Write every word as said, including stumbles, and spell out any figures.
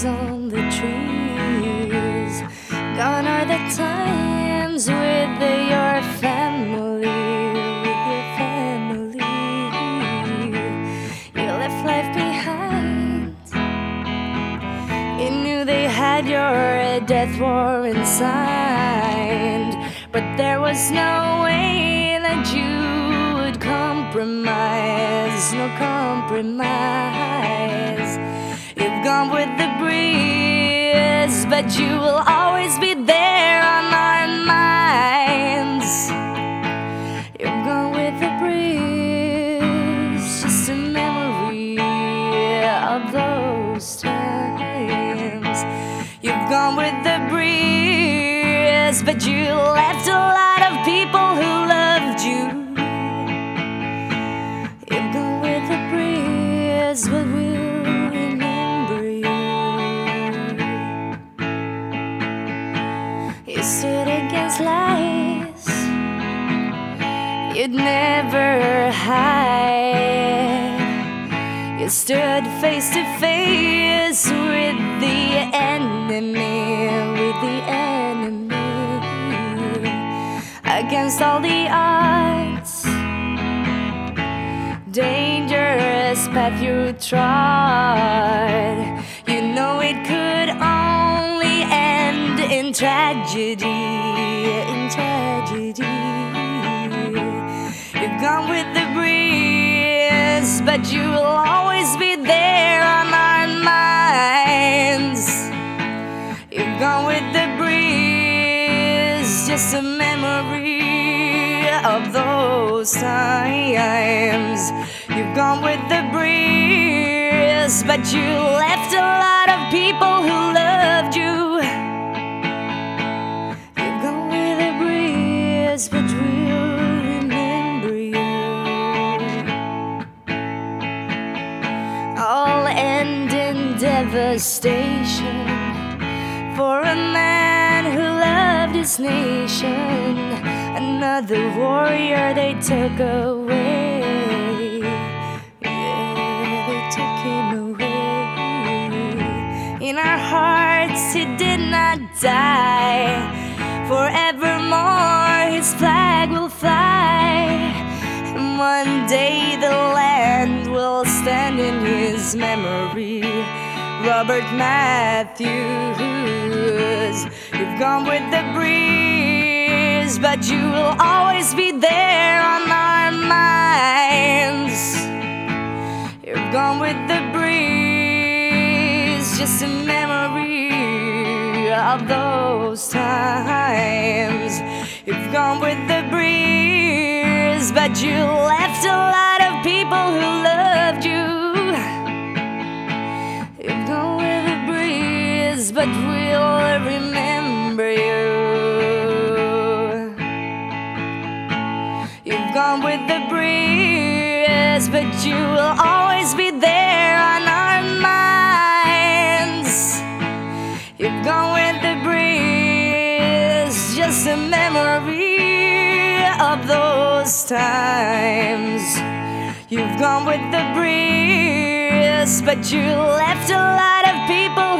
leaves on the trees. Gone are the times with your family, with your family. You left life behind. You knew they had your death warrant signed, but there was no way that you would compromise, no compromise. You've gone with the breeze, but you will always be there on our minds. You've gone with the breeze, just a memory of those times. You've gone with the breeze, but you left a lot of people who loved you. You've gone with the breeze, but we'll remember you. You stood against lies you'd never hide. You stood face to face with the enemy, with the enemy. Against all the odds, dangerous path you trod. You know it could only end in tragedy, in tragedy. You've gone with the breeze, but you will always be there on our minds. You've gone with the breeze, just a memory of those times. You've gone with the breeze, but you left a lot of people who loved you. You've gone with the breeze, but we'll remember you. All end in devastation for a man who loved his nation. Another warrior they took away. Yeah, they took him away. In our hearts he did not die. Forevermore his flag will fly. And one day the land will stand in his memory. Robert Matthews, you've gone with the breeze, but you will always be there on our minds. You've gone with the breeze, just a memory of those times. You've gone with the breeze, but you left a lot of people who loved you. You've gone with the breeze, but we'll remember you. You've gone with the breeze, but you will always be there on our minds. You've gone with the breeze, just a memory of those times. You've gone with the breeze, but you left a lot of people